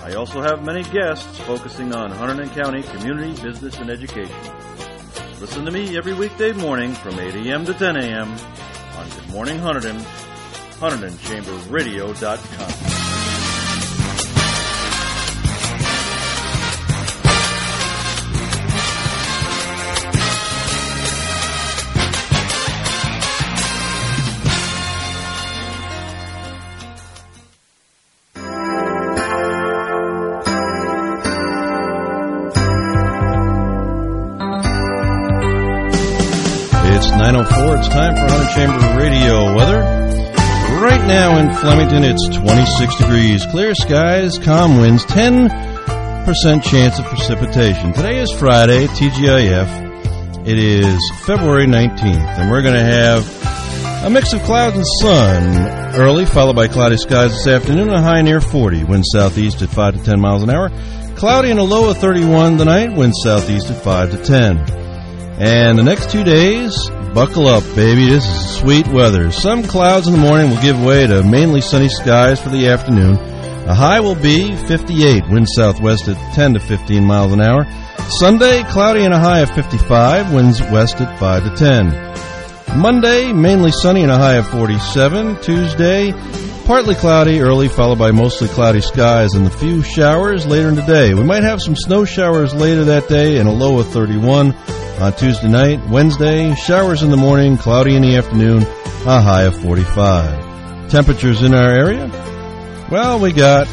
I also have many guests focusing on Hunterdon County community, business, and education. Listen to me every weekday morning from 8 a.m. to 10 a.m. on Good Morning Hunterdon, HunterdonChamberRadio.com. It's 9:04. It's time for Hunterdon Chamber Radio weather. Right now in Flemington, it's 26 degrees, clear skies, calm winds, 10% chance of precipitation. Today is Friday, TGIF. It is February 19th, and we're going to have a mix of clouds and sun early, followed by cloudy skies this afternoon, a high near 40. Wind southeast at 5 to 10 miles an hour. Cloudy and a low of 31 tonight, wind southeast at 5 to 10. And the next 2 days, buckle up, baby. This is sweet weather. Some clouds in the morning will give way to mainly sunny skies for the afternoon. The high will be 58, wind southwest at 10 to 15 miles an hour. Sunday, cloudy and a high of 55, winds west at 5 to 10. Monday, mainly sunny and a high of 47. Tuesday, partly cloudy early, followed by mostly cloudy skies and a few showers later in the day. We might have some snow showers later that day and a low of 31. On Tuesday night. Wednesday, showers in the morning, cloudy in the afternoon, a high of 45. Temperatures in our area? Well, we got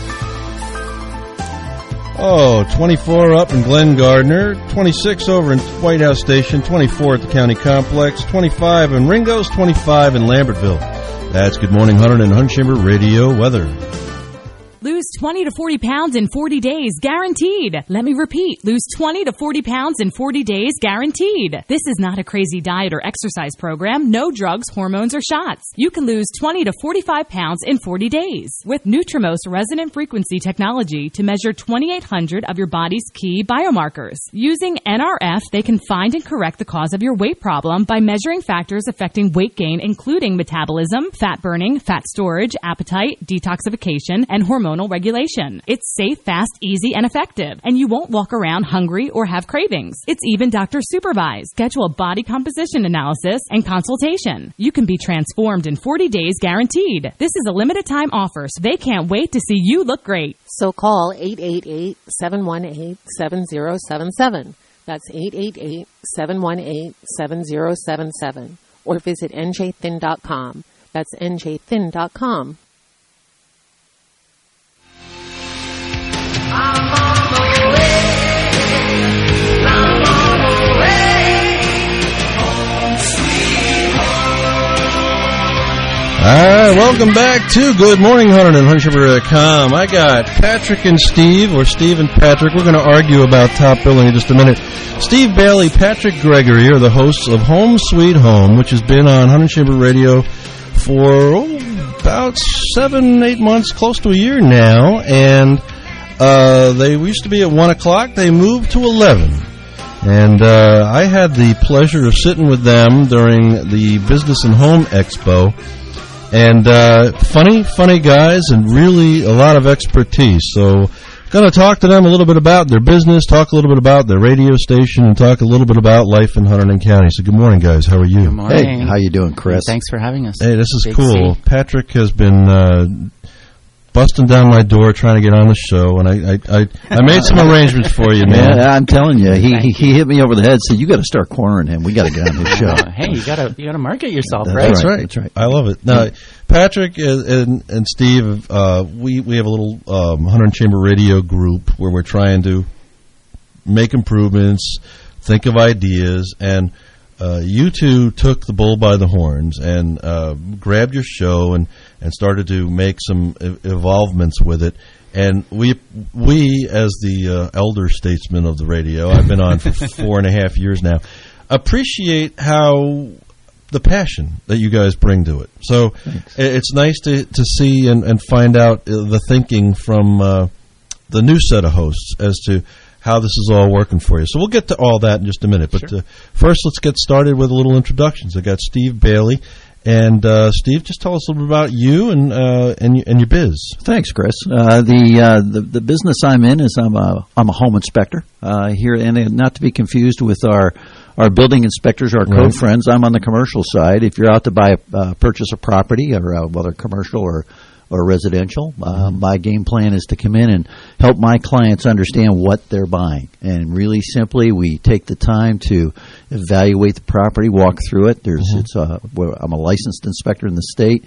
24 up in Glen Gardner, 26 over in White House Station, 24 at the County Complex, 25 in Ringo's, 25 in Lambertville. That's Good Morning Hunterdon and Hunterdon Chamber Radio weather. Lose 20 to 40 pounds in 40 days, guaranteed. Let me repeat. Lose 20 to 40 pounds in 40 days, guaranteed. This is not a crazy diet or exercise program. No drugs, hormones, or shots. You can lose 20 to 45 pounds in 40 days with Nutrimos resonant frequency technology to measure 2,800 of your body's key biomarkers. Using NRF, they can find and correct the cause of your weight problem by measuring factors affecting weight gain, including metabolism, fat burning, fat storage, appetite, detoxification, and hormonal regulation. It's safe, fast, easy, and effective, and you won't walk around hungry or have cravings. It's even doctor supervised. Schedule a body composition analysis and consultation. You can be transformed in 40 days guaranteed. This is a limited time offer, so they can't wait to see you look great. So call 888-718-7077. That's 888-718-7077. Or visit njthin.com. That's njthin.com. All right, welcome back to Good Morning Hunterdon and HunterdonChamber.com. I got Patrick and Steve, or Steve and Patrick. We're going to argue about top billing in just a minute. Steve Bailey, Patrick Gregory are the hosts of Home Sweet Home, which has been on Hunterdon Chamber Radio for about 7-8 months, close to a year now, and they used to be at 1 o'clock. They moved to 11. And I had the pleasure of sitting with them during the Business and Home Expo. And funny guys and really a lot of expertise. So going to talk to them a little bit about their business, talk a little bit about their radio station, and talk a little bit about life in Hunterdon County. So good morning, guys. How are you? Good morning. Hey, how you doing, Chris? Thanks for having us. Hey, this is Big cool. C. Patrick has been busting down my door trying to get on the show, and I made some arrangements for you, man. Yeah, I'm telling you, he hit me over the head. Said you got to start cornering him. We got to get on his show. Hey, you gotta market yourself, That's right? That's right. I love it. Now, Patrick and Steve, we have a little Hunterdon Chamber Radio group where we're trying to make improvements, think of ideas, and you two took the bull by the horns and grabbed your show and started to make some evolvements with it. And we as the elder statesman of the radio, I've been on for 4.5 years now, appreciate how the passion that you guys bring to it. So it's nice to see and find out the thinking from the new set of hosts as to how this is all working for you. So we'll get to all that in just a minute. But Sure. First, let's get started with a little introductions. I got Steve Bailey, And Steve, just tell us a little bit about you and your biz. Thanks, Chris. The business I'm in is I'm a home inspector here, and not to be confused with our building inspectors, our code friends. I'm on the commercial side. If you're out to purchase a property, or whether commercial or residential, my game plan is to come in and help my clients understand what they're buying. And really simply, we take the time to evaluate the property, walk through it. I'm a licensed inspector in the state.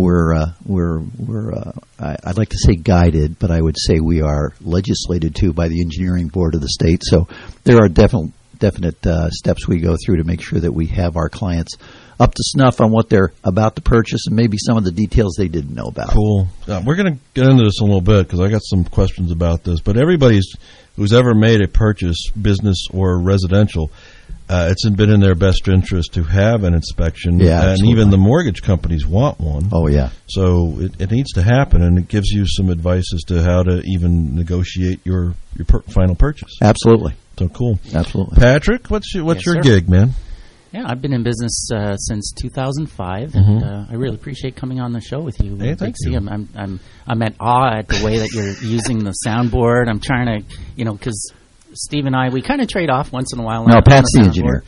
I'd like to say guided, but I would say we are legislated to by the engineering board of the state. So there are definite steps we go through to make sure that we have our clients up to snuff on what they're about to purchase and maybe some of the details they didn't know about. Cool. We're going to get into this a little bit because I got some questions about this. But everybody who's ever made a purchase, business or residential, it's been in their best interest to have an inspection. Yeah, and absolutely. even the mortgage companies want one. Oh, yeah. So it needs to happen, and it gives you some advice as to how to even negotiate your final purchase. Absolutely. So cool. Absolutely. Patrick, what's your sir. gig, man? Yeah, I've been in business since 2005, and I really appreciate coming on the show with you. Hey, thank you. I'm at awe at the way that you're using the soundboard. I'm trying to, because Steve and I, we kind of trade off once in a while. No, Pat's the engineer.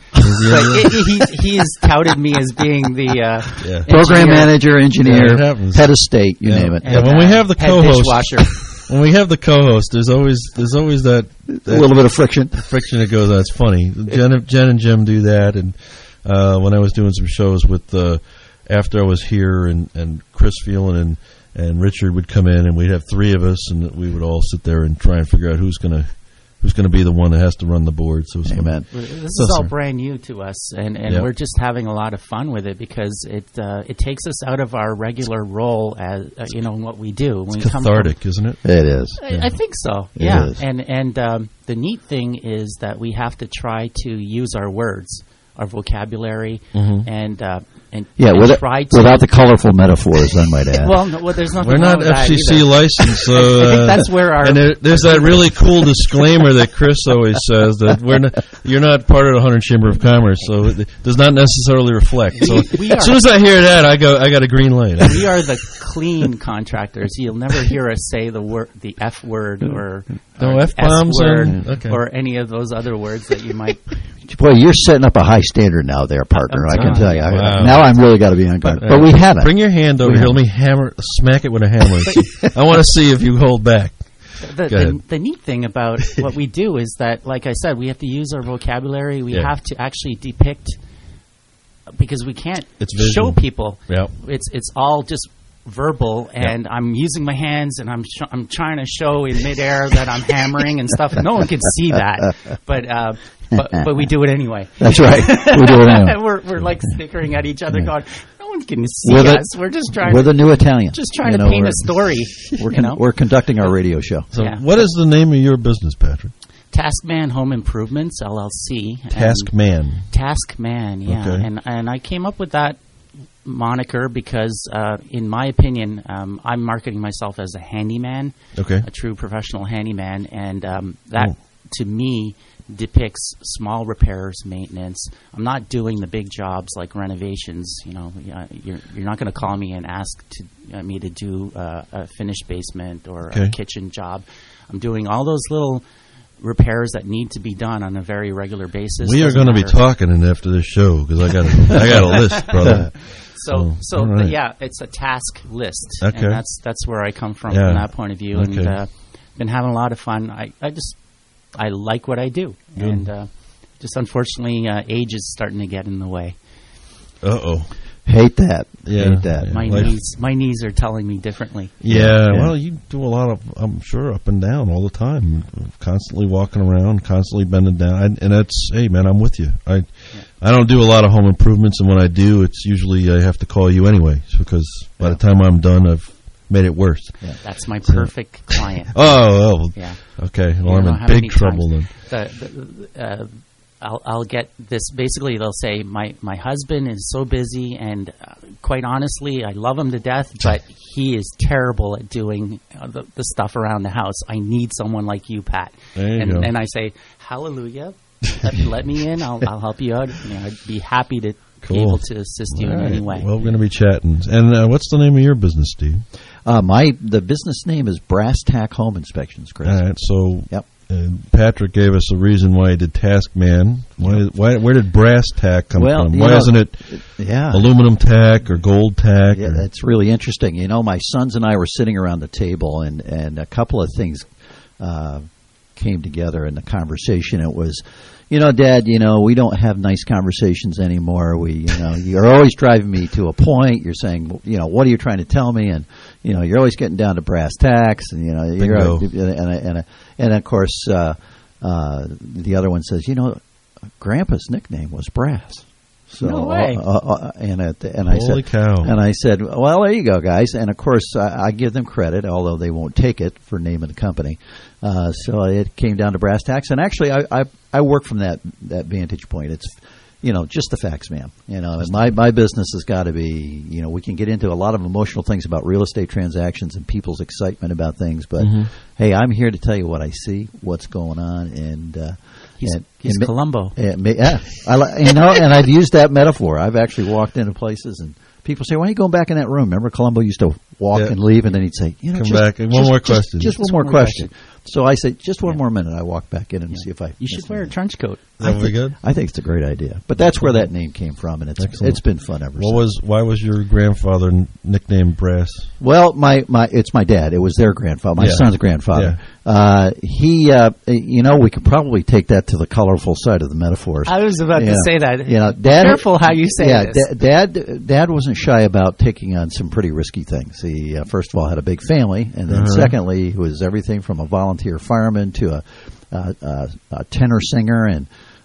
He's touted me as being the program manager, engineer, Yeah, it happens. head of state, you name it. Yeah, when we have the head co-host, dishwasher. when we have the co-host, there's always that A little bit of friction. friction that goes on. It's funny. Jen and Jim do that, and when I was doing some shows with after I was here, and Chris Phelan and Richard would come in, and we'd have three of us, and we would all sit there and try and figure out who's going to be the one that has to run the board. So it's Amen. This is all brand new to us, and we're just having a lot of fun with it because it takes us out of our regular role as in what we do. When it's cathartic, isn't it? It is. I think so. It Yeah, is. and the neat thing is that we have to try to use our words, our vocabulary, and without the colorful metaphors, I might add. Well, there's nothing. We're not wrong with that FCC either. licensed, so I think that's where our and there's that really cool disclaimer that Chris always says that you're not part of the Hunter Chamber of Commerce, so it does not necessarily reflect. So as soon as I hear that, I got a green light. We are the clean contractors. You'll never hear us say the F word or No S F-bombs word okay. or any of those other words that you might. Boy, you're setting up a high standard now there, partner. I can tell you. Wow. Now I'm really got to be on guard. But we haven't. Bring your hand over here. Let me smack it with a hammer. I want to see if you hold back. The neat thing about what we do is that, like I said, we have to use our vocabulary. We have to actually depict, because we can't show people. Yep. It's all just verbal, and I'm using my hands, and I'm trying to show in midair that I'm hammering and stuff. No one can see that, but we do it anyway. That's right. We do it anyway. we're like snickering at each other, going, "No one can see us. We're just trying. We're the new Italian. Just trying to paint a story. We're conducting our radio show. So, what is the name of your business, Patrick? Taskman Home Improvements LLC. Taskman. Taskman, yeah. Okay. And I came up with that moniker because, in my opinion, I'm marketing myself as a handyman, a true professional handyman, and that to me depicts small repairs, maintenance. I'm not doing the big jobs like renovations. You're not going to call me and ask me to do a finished basement or a kitchen job. I'm doing all those little repairs that need to be done on a very regular basis. We are going to be talking after this show because I got a list, brother. But yeah, it's a task list, and that's where I come from that point of view, and been having a lot of fun. I like what I do, and just unfortunately, age is starting to get in the way. Hate that. Yeah. Hate that. My knees are telling me differently. Yeah, well, you do a lot of, I'm sure, up and down all the time, constantly walking around, constantly bending down, and that's, hey, man, I'm with you. I don't do a lot of home improvements, and when I do, it's usually I have to call you anyway, because by the time I'm done, I've made it worse. Yeah. That's my perfect client. Yeah. Okay, well, I'm in big trouble then. I'll get this. Basically, they'll say, my husband is so busy, and quite honestly, I love him to death, but he is terrible at doing the stuff around the house. I need someone like you, Pat. And I say, hallelujah, let me in. I'll help you out. I'd be happy to be able to assist you in any way. Well, we're going to be chatting. And what's the name of your business, Steve? The business name is Brass Tack Home Inspections, Chris. All right, so Patrick gave us a reason why he did Taskman. Where did brass tack come from? Why isn't it aluminum tack or gold tack? Yeah, that's really interesting. You know, my sons and I were sitting around the table, and a couple of things came together in the conversation. It was, Dad, we don't have nice conversations anymore. You're always driving me to a point. You're saying, what are you trying to tell me? And, you're always getting down to brass tacks. And, and of course, the other one says, Grandpa's nickname was Brass. So, no way. Holy cow. And I said, well, there you go, guys. And, of course, I give them credit, although they won't take it for name of the company. So it came down to brass tacks. And actually, I work from that vantage point. It's, just the facts, man. And my business has got to be, we can get into a lot of emotional things about real estate transactions and people's excitement about things. But, hey, I'm here to tell you what I see, what's going on. And he's Columbo. And I've used that metaphor. I've actually walked into places and people say, why are you going back in that room? Remember Columbo used to walk and leave, and then he'd say, come back. One more question. Just one more question. So I say, just one more minute. I walk back in and see if I... You should wear a trench coat. That would be good. I think it's a great idea. But that's where that name came from, and it's been fun ever since. Why was your grandfather nicknamed Brass? Well, it's my dad. It was their grandfather, my son's grandfather. We could probably take that to the colorful side of the metaphors. I was about to say that. Dad, careful how you say this. Dad wasn't shy about taking on some pretty risky things. He first of all had a big family, and then secondly, he was everything from a volunteer fireman to a tenor singer, and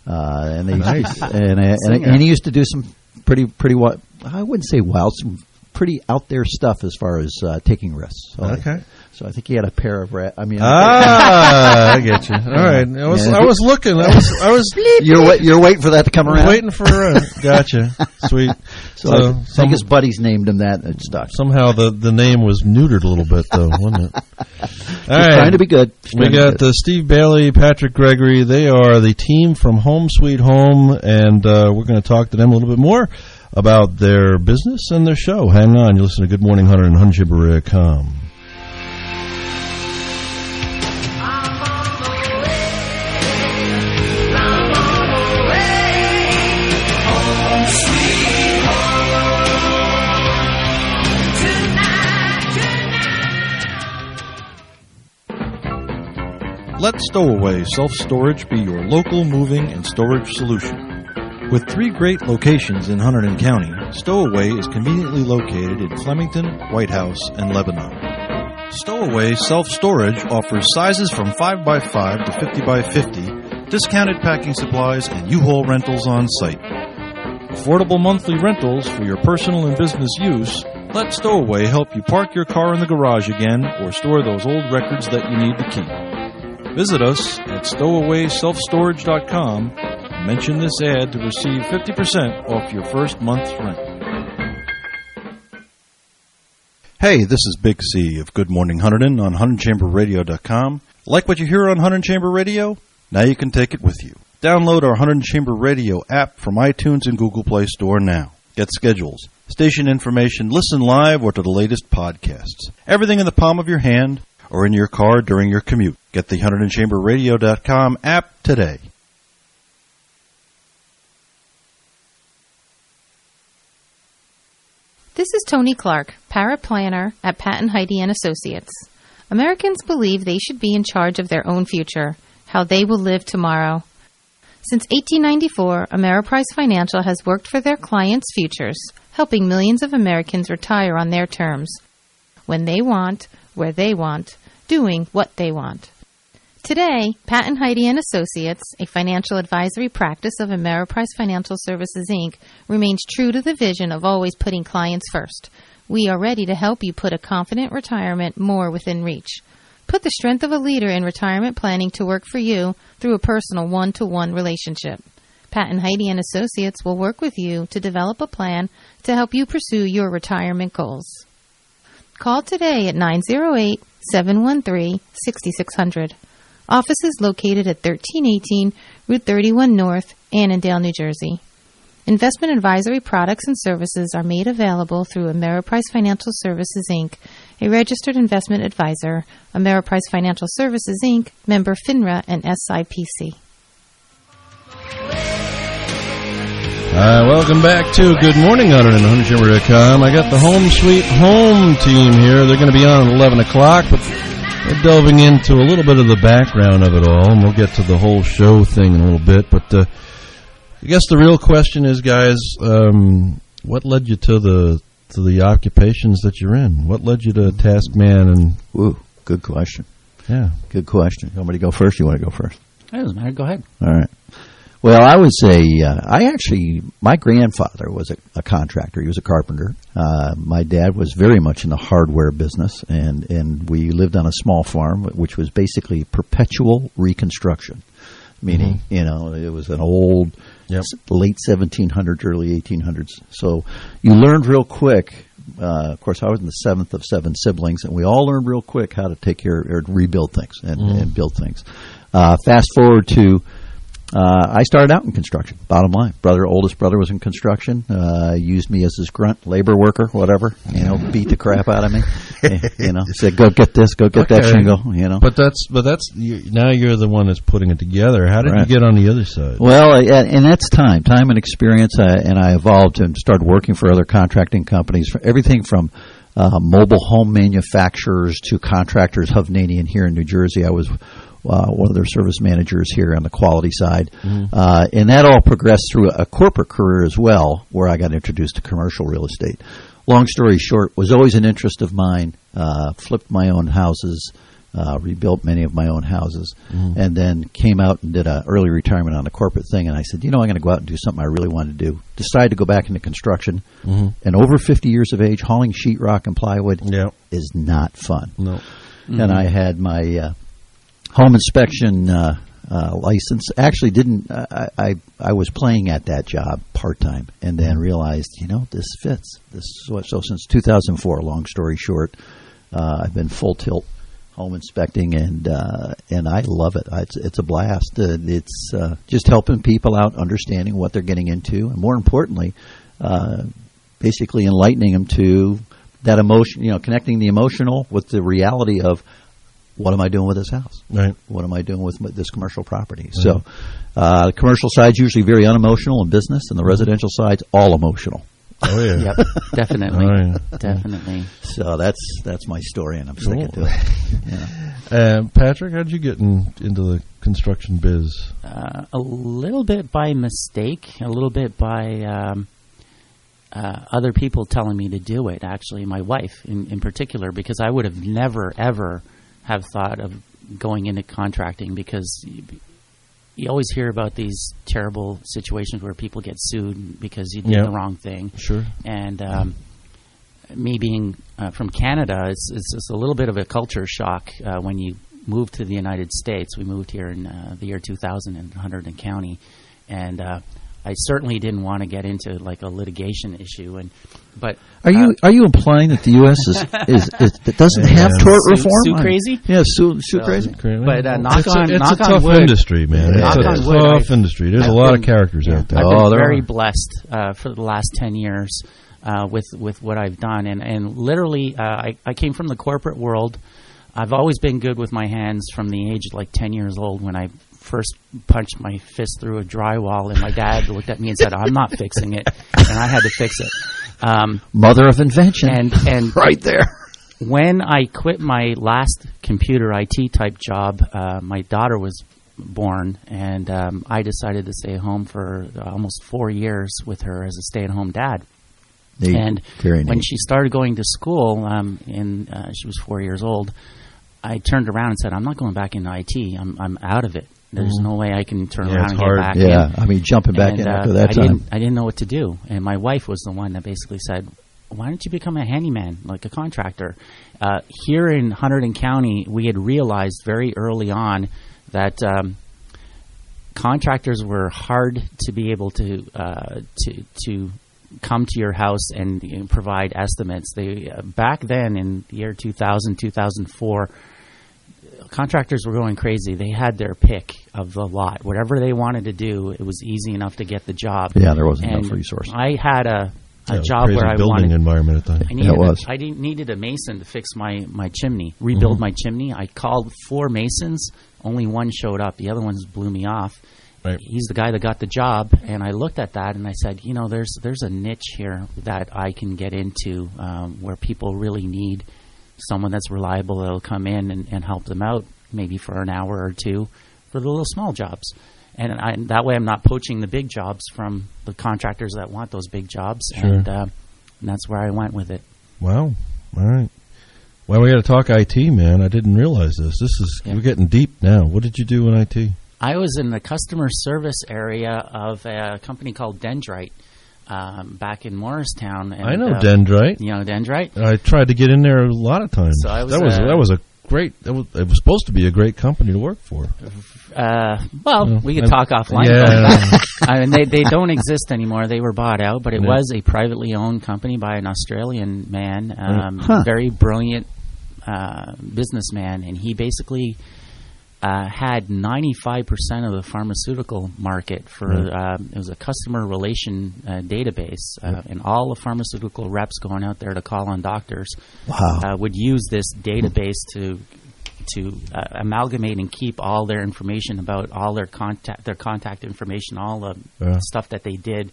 he used to do some pretty I wouldn't say wild, some pretty out there stuff as far as taking risks. So I think he had a pair of I get you. All right. I was looking. I was. You're waiting for that to come around. Waiting for gotcha. Sweet. So I think his buddies named him that. It stuck. Somehow the name was neutered a little bit, though, wasn't it? All right. Trying to be good. We got Steve Bailey, Patrick Gregory. They are the team from Home Sweet Home, and we're going to talk to them a little bit more about their business and their show. Hang on. You listen to Good Morning Hunter and HunterChamber.com. Let Stowaway Self-Storage be your local moving and storage solution. With 3 great locations in Hunterdon County, Stowaway is conveniently located in Flemington, White House, and Lebanon. Stowaway Self-Storage offers sizes from 5x5 to 50x50, discounted packing supplies, and U-Haul rentals on site. Affordable monthly rentals for your personal and business use. Let Stowaway help you park your car in the garage again or store those old records that you need to keep. Visit us at stowawayselfstorage.com and mention this ad to receive 50% off your first month's rent. Hey, this is Big C of Good Morning Hunterdon on HunterdonChamberRadio.com. Like what you hear on Hunterdon Chamber Radio? Now you can take it with you. Download our Hunterdon Chamber Radio app from iTunes and Google Play Store now. Get schedules, station information, listen live, or to the latest podcasts. Everything in the palm of your hand or in your car during your commute. Get the HunterdonChamberRadio.com app today. This is Tony Clark, paraplanner at Pat & Heidi & Associates. Americans believe they should be in charge of their own future, how they will live tomorrow. Since 1894, Ameriprise Financial has worked for their clients' futures, helping millions of Americans retire on their terms, when they want, where they want, doing what they want. Today, Pat & Heidi & Associates, a financial advisory practice of Ameriprise Financial Services, Inc., remains true to the vision of always putting clients first. We are ready to help you put a confident retirement more within reach. Put the strength of a leader in retirement planning to work for you through a personal one-to-one relationship. Pat & Heidi & Associates will work with you to develop a plan to help you pursue your retirement goals. Call today at 908-713-6600. Office is located at 1318 Route 31 North, Annandale, New Jersey. Investment advisory products and services are made available through Ameriprise Financial Services, Inc., a registered investment advisor. Ameriprise Financial Services, Inc., member FINRA and SIPC. Welcome back to Good Morning Hunter and HunterChamber.com. I got the Home Sweet Home team here. They're going to be on at 11 o'clock, but we're delving into a little bit of the background of it all, and we'll get to the whole show thing in a little bit. But I guess the real question is, guys, what led you to the occupations that you're in? What led you to Taskman? Ooh, good question. Yeah, good question. You want me to go first? You want to go first? It doesn't matter. Go ahead. All right. Well, I would say my grandfather was a contractor. He was a carpenter. My dad was very much in the hardware business, and we lived on a small farm, which was basically perpetual reconstruction, meaning, it was an old late 1700s, early 1800s. So you learned real quick. Of course, I was in the seventh of 7 siblings, and we all learned real quick how to take care or rebuild things and build things. Fast forward to I started out in construction, bottom line. Oldest brother was in construction, used me as his grunt, labor worker, whatever, beat the crap out of me, said, go get this, go get that shingle, But that's now you're the one that's putting it together. How did you get on the other side? Well, and that's time and experience, and I evolved and started working for other contracting companies, for everything from mobile home manufacturers to contractors. Hovnanian here in New Jersey, I was one of their service managers here on the quality side. And that all progressed through a corporate career as well, where I got introduced to commercial real estate. Long story short, was always an interest of mine, flipped my own houses, rebuilt many of my own houses, and then came out and did an early retirement on the corporate thing. And I said, I'm going to go out and do something I really want to do. Decided to go back into construction. And over 50 years of age, hauling sheetrock and plywood is not fun. No. And I had my home inspection license. Actually, didn't I was playing at that job part time, and then realized, this fits. So since 2004. Long story short, I've been full tilt home inspecting, and I love it. It's a blast. It's just helping people out, understanding what they're getting into, and more importantly, basically enlightening them to that emotion. Connecting the emotional with the reality of, what am I doing with this house? Right. What am I doing with this commercial property? So the commercial side's usually very unemotional in business, and the residential side's all emotional. Oh, yeah. Yep, definitely. Oh, yeah. Definitely. So that's my story, and I'm sticking to it. Patrick, how did you get into the construction biz? A little bit by mistake, a little bit by other people telling me to do it, actually, my wife in particular, because I would have never, ever have thought of going into contracting, because you always hear about these terrible situations where people get sued because you did the wrong thing. Sure. And me being from Canada, it's a little bit of a culture shock when you move to the United States. We moved here in the year 2000 in Hunterdon County, and I certainly didn't want to get into like a litigation issue. But are you implying that the U.S. is doesn't have tort reform? Sue crazy? Yeah, sue crazy. But it's a tough wood, industry, man. It's a tough industry. There's a lot of characters out there. I've been very blessed for the last 10 years with what I've done, and literally I came from the corporate world. I've always been good with my hands from the age of like 10 years old, when I first punched my fist through a drywall, and my dad looked at me and said, "I'm not fixing it," and I had to fix it. Mother of invention, and right there. When I quit my last computer IT type job, my daughter was born, and I decided to stay home for almost 4 years with her as a stay-at-home dad. Neat. And very when neat. she started going to school, she was 4 years old, I turned around and said, "I'm not going back into IT. I'm out of it. There's no way I can turn around and get back in." Yeah, I mean, jumping back in after that time. I didn't know what to do. And my wife was the one that basically said, "Why don't you become a handyman, like a contractor?" Here in Hunterdon County, we had realized very early on that contractors were hard to be able to come to your house and provide estimates. They back then in the year 2000, 2004, contractors were going crazy. They had their pick of the lot. Whatever they wanted to do, it was easy enough to get the job. Yeah, there wasn't enough resource. I had a job where I building environment at the time. I needed a mason to fix my chimney, rebuild my chimney. I called 4 masons. Only one showed up. The other ones blew me off. Right. He's the guy that got the job, and I looked at that and I said, there's a niche here that I can get into where people really need someone that's reliable that'll come in and help them out, maybe for an hour or two for the little small jobs. And that way I'm not poaching the big jobs from the contractors that want those big jobs. Sure. And that's where I went with it. Wow. All right. Well, we got to talk IT, man. I didn't realize this. We're getting deep now. What did you do in IT? I was in the customer service area of a company called Dendrite back in Morristown. And, I know Dendrite. You know Dendrite? I tried to get in there a lot of times. So that was a great. It was supposed to be a great company to work for. We could talk offline about that. I mean, they don't exist anymore. They were bought out, but it was a privately owned company by an Australian man, very brilliant businessman, and he basically had 95% of the pharmaceutical market for it was a customer relation database, and all the pharmaceutical reps going out there to call on doctors would use this database to amalgamate and keep all their information about all their contact information, all the stuff that they did.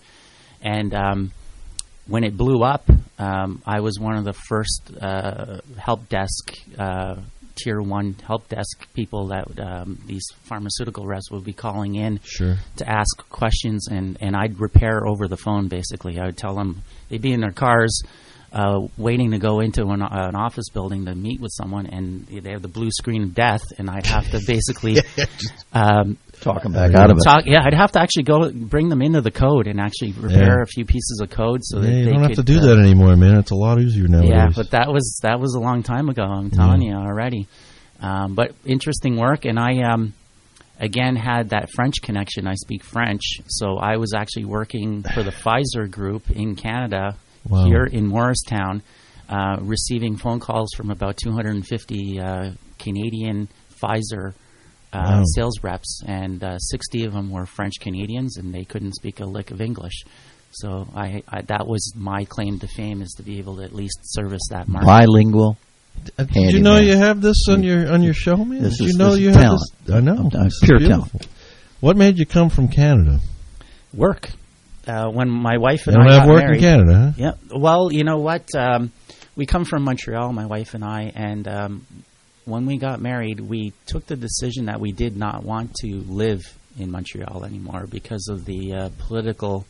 And when it blew up, I was one of the first help desk Tier 1 help desk people that these pharmaceutical reps would be calling in to ask questions, and I'd repair over the phone, basically. I would tell them, they'd be in their cars waiting to go into an office building to meet with someone, and they have the blue screen of death, and I'd have to basically talk them back out of it. Yeah, I'd have to actually go bring them into the code and actually repair a few pieces of code so that you they don't could have to do that anymore, man. It's a lot easier nowadays. Yeah, but that was a long time ago. I'm telling you already. But interesting work, and I again had that French connection. I speak French, so I was actually working for the Pfizer group in Canada here in Morristown, receiving phone calls from about 250 Canadian Pfizer sales reps, and 60 of them were French Canadians, and they couldn't speak a lick of English. So that was my claim to fame, is to be able to at least service that market. Bilingual. Did you know you have this on your show, man? Did you know you have talent. This? I know. Pure talent. What made you come from Canada? Work. When my wife and I got married. You don't have work married, in Canada, huh? Yeah. Well, you know what? We come from Montreal, my wife and I, and when we got married, we took the decision that we did not want to live in Montreal anymore because of the political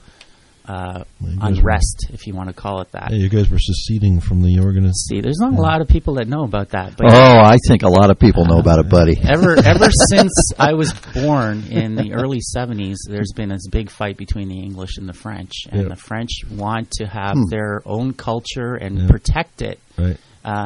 unrest, if you want to call it that. Yeah, you guys were seceding from the organization. See, there's not a lot of people that know about that. But I think a lot of people know about it, buddy. Ever since I was born in the early 70s, there's been this big fight between the English and the French. And the French want to have their own culture and protect it. Right.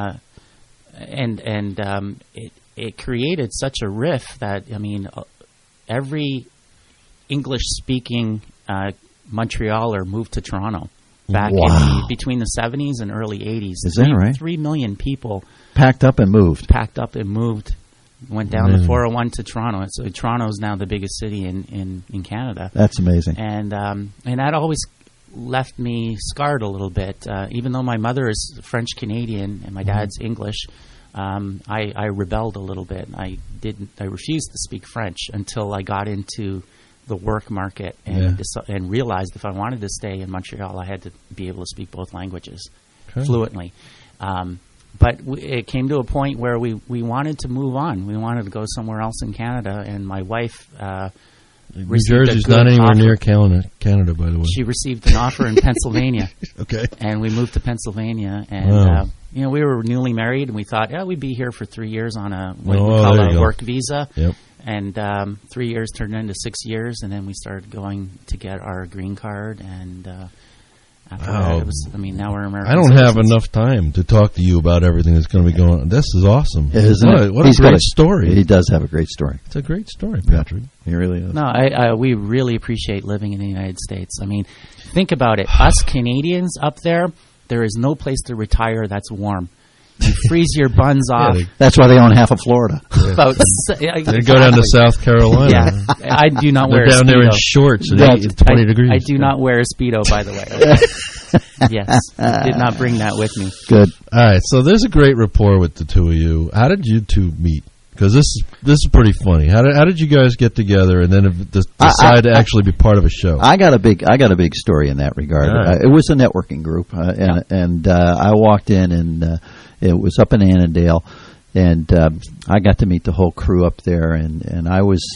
It created such a rift that, I mean, every English-speaking Montrealer moved to Toronto back between the 70s and early 80s. Is that right? 3 million people packed up and moved. Went down the 401 to Toronto. So Toronto's now the biggest city in Canada. That's amazing. And that always left me scarred a little bit. Even though my mother is French Canadian and my dad's English, I rebelled a little bit. I refused to speak French until I got into the work market and realized if I wanted to stay in Montreal, I had to be able to speak both languages fluently. But it came to a point where we wanted to move on. We wanted to go somewhere else in Canada, and my wife New Jersey's not anywhere near Canada, by the way. She received an offer in Pennsylvania. Okay. And we moved to Pennsylvania, and we were newly married, and we thought, we would be here for 3 years on we call a work visa. Yep. And 3 years turned into 6 years, and then we started going to get our green card. And after that, it was, now we're American I don't citizens. have enough time to talk to you about everything that's going to be going on. This is awesome. Isn't it? What a great story. He does have a great story. It's a great story, Patrick. He really is. No, we really appreciate living in the United States. I mean, think about it. Us Canadians up there is no place to retire that's warm. You freeze your buns off. That's why they own half of Florida. They go down to South Carolina. Yeah, I do not wear. They're down a Speedo. there in shorts at 20 degrees. I do not wear a Speedo, by the way. Yes, I did not bring that with me. Good. All right, so there's a great rapport with the two of you. How did you two meet? Because this is pretty funny. How did you guys get together and then decide to actually be part of a show? I got a big story in that regard. Right. It was a networking group, and I walked in, and it was up in Annandale, and I got to meet the whole crew up there, and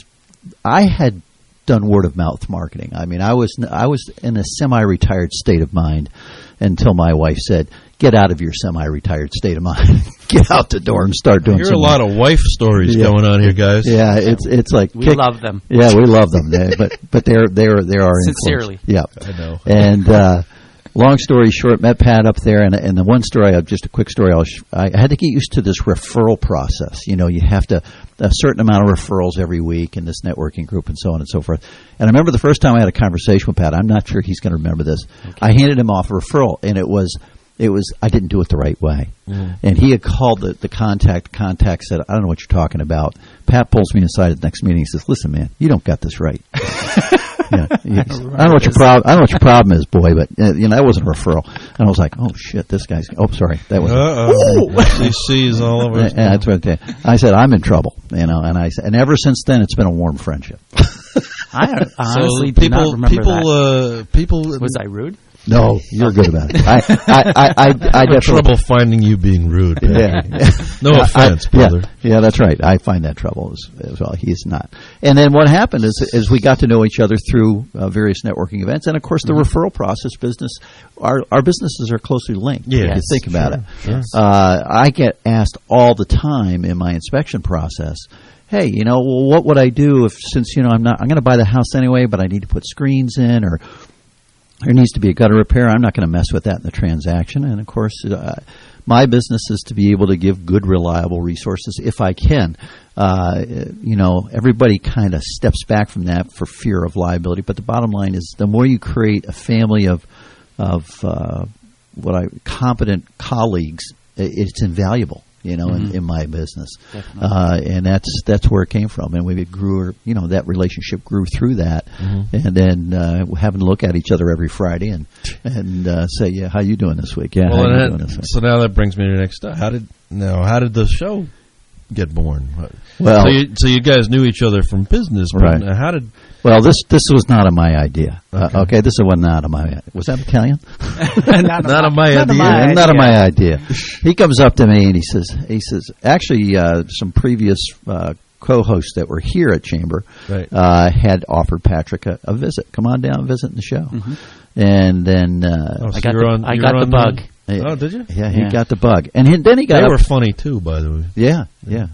I had done word of mouth marketing. I mean, I was in a semi-retired state of mind until my wife said, "Get out of your semi-retired state of mind. Get out the door and start doing." There are a lot of wife stories going on here, guys. Yeah, it's like we love them. Yeah, we love them. But they're sincerely. Yeah, I know. And long story short, met Pat up there, and the one story, just a quick story. I had to get used to this referral process. You know, you have to a certain amount of referrals every week in this networking group, and so on and so forth. And I remember the first time I had a conversation with Pat. I'm not sure he's going to remember this. Okay. I handed him off a referral, and it was I didn't do it the right way. Mm. And he had called the contact said, "I don't know what you're talking about." Pat pulls me aside at the next meeting. He says, "Listen, man, you don't got this right." Yeah, I don't know what your problem is, boy, but that wasn't a referral. And I was like, "Oh shit, this guy's." Oh, sorry, that was. CC's all over. That's what I said. I'm in trouble, and ever since then, it's been a warm friendship. I honestly do not remember that. Was I rude? No, you're good about it. I have trouble finding you being rude. Yeah. No offense, brother. Yeah, that's right. I find that trouble as well. He's not. And then what happened is we got to know each other through various networking events, and of course the referral process. Our businesses are closely linked. Yeah, if you think about it. Sure. I get asked all the time in my inspection process, "Hey, what would I do since I'm going to buy the house anyway, but I need to put screens in, or there needs to be a gutter repair. I'm not going to mess with that in the transaction." And of course, my business is to be able to give good, reliable resources if I can. Everybody kind of steps back from that for fear of liability. But the bottom line is, the more you create a family of competent colleagues, it's invaluable. In my business, and that's where it came from, and we grew. That relationship grew through that, and then having to look at each other every Friday and say, "Yeah, how you doing this week?" Yeah, well, how you doing this week? So now that brings me to the next step. How did the show get born? Well, so you guys knew each other from business, but right? How did? Well, this was not of my idea. Okay, this was not of my. Was that Italian? not of my idea. Not of my idea. He comes up to me and he says, actually, some previous co-hosts that were here at Chamber had offered Patrick a visit. Come on down and visit the show. Mm-hmm. And then I got the bug. Oh, did you? Yeah, he got the bug, and then he got. They were funny too, by the way. Yeah.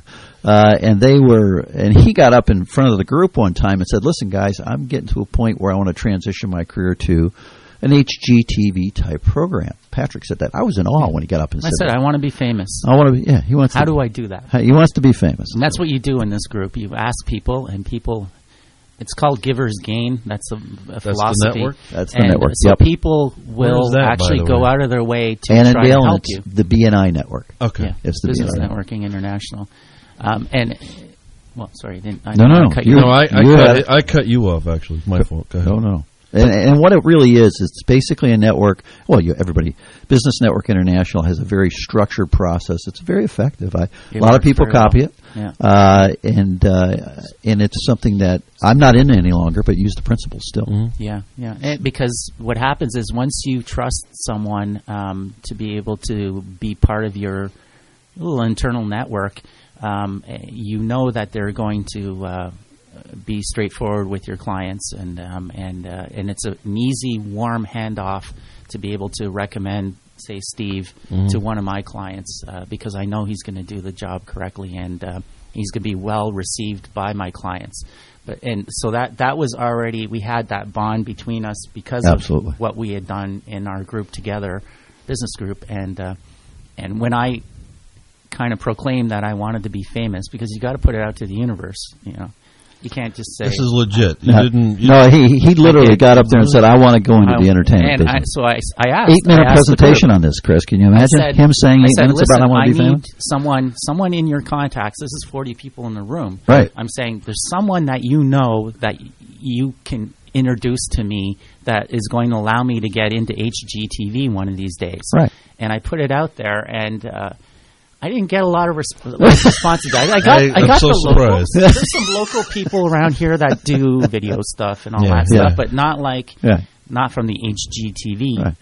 And he got up in front of the group one time and said, "Listen, guys, I'm getting to a point where I want to transition my career to an HGTV type program." Patrick said that. I was in awe when he got up and said that. I want to be famous. I want to be. Yeah, he wants. How do I do that? He wants to be famous, and that's what you do in this group. You ask people, and people. It's called Giver's Gain. That's a philosophy. The network? That's the network. So people will actually go out of their way to try to help you. The BNI network. Okay. Yeah, it's the Business BNI Networking International. Sorry, No. Cut you off. I cut you off, actually. It's my fault. Go ahead. No. And what it really is, it's basically a network. Well, Business Network International has a very structured process. It's very effective. A lot of people copy it, and it's something that I'm not in any longer, but use the principles still. Mm-hmm. Yeah. Because what happens is once you trust someone to be able to be part of your little internal network, you know that they're going to be straightforward with your clients, and it's an easy, warm handoff to be able to recommend, say, Steve, to one of my clients because I know he's going to do the job correctly, and he's going to be well received by my clients. So that was already, we had that bond between us because Absolutely. Of what we had done in our group together, business group, and when I kind of proclaimed that I wanted to be famous, because you got to put it out to the universe, You can't just say this is legit. You he literally got up there and said, "I want to go into the entertainment business." So I asked. 8-minute presentation on this, Chris. Can you imagine him saying 8 minutes about I want to be famous? Someone in your contacts. This is 40 people in the room. Right. I'm saying there's someone that you know that you can introduce to me that is going to allow me to get into HGTV one of these days. Right. And I put it out there, and I didn't get a lot of responses. I got so the surprised. There's some local people around here that do video stuff and all that stuff, but not not from the HGTV.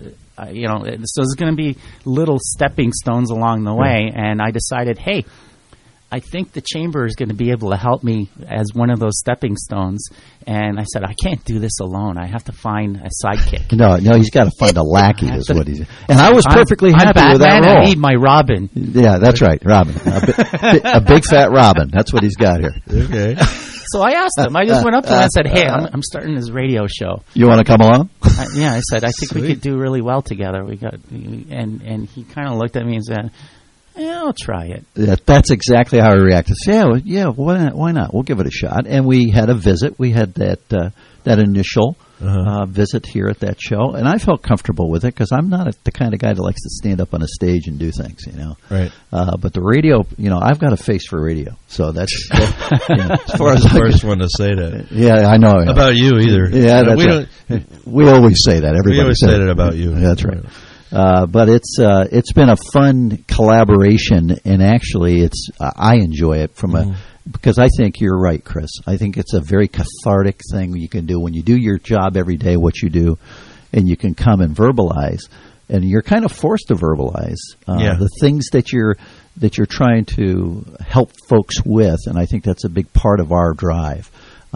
So there's going to be little stepping stones along the way, and I decided, hey, I think the chamber is going to be able to help me as one of those stepping stones. And I said, I can't do this alone. I have to find a sidekick. No, he's got to find a lackey is what he's... And I was perfectly happy with that role. I need my Robin. Yeah, that's right, Robin. A big fat Robin. That's what he's got here. Okay. So I asked him. I just went up to him and said, hey, I'm starting this radio show. You want to come along? I said, I think we could do really well together. And he kind of looked at me and said... Yeah, I'll try it. Yeah, that's exactly how he reacted. Yeah, why not? We'll give it a shot. And we had a visit. We had that initial visit here at that show, and I felt comfortable with it because I'm not the kind of guy that likes to stand up on a stage and do things, Right. But the radio, I've got a face for radio, so that's as far as the first one to say that. Yeah, I know. About you either. Yeah, that's right. We always say that. Everybody always say that about you. That's right. But it's been a fun collaboration, and actually, I enjoy it because I think you're right, Chris. I think it's a very cathartic thing you can do when you do your job every day, what you do, and you can come and verbalize, and you're kind of forced to verbalize the things that you're trying to help folks with, and I think that's a big part of our drive.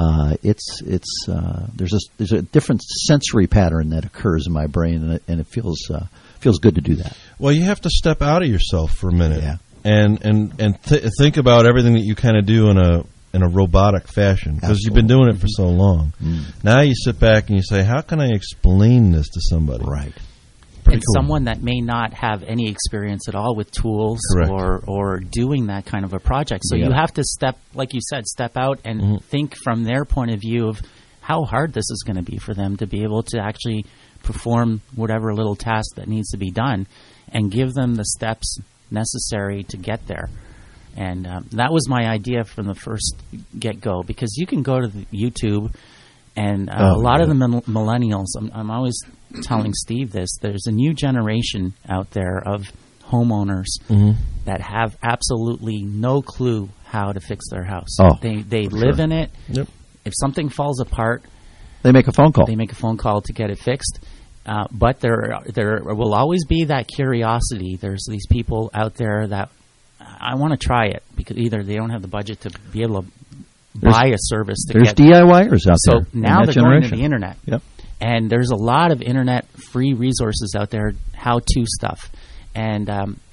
There's a different sensory pattern that occurs in my brain, and it feels good to do that. Well, you have to step out of yourself for a minute, and think about everything that you kind of do in a robotic fashion because you've been doing it for so long. Now you sit back and you say, how can I explain this to somebody? Right. And someone that may not have any experience at all with tools or doing that kind of a project. So you have to step out and think from their point of view of how hard this is going to be for them to be able to actually perform whatever little task that needs to be done and give them the steps necessary to get there. And that was my idea from the first get-go, because you can go to the YouTube and a lot of the millennials, I'm always telling Steve this, there's a new generation out there of homeowners that have absolutely no clue how to fix their house. They live in it. Yep. If something falls apart, they make a phone call. They make a phone call to get it fixed. But there will always be that curiosity. There's these people out there that I want to try it because either they don't have the budget to be able to buy a service. There's DIYers out there. So now they're going to the internet. Yep. And there's a lot of internet free resources out there, how-to stuff. And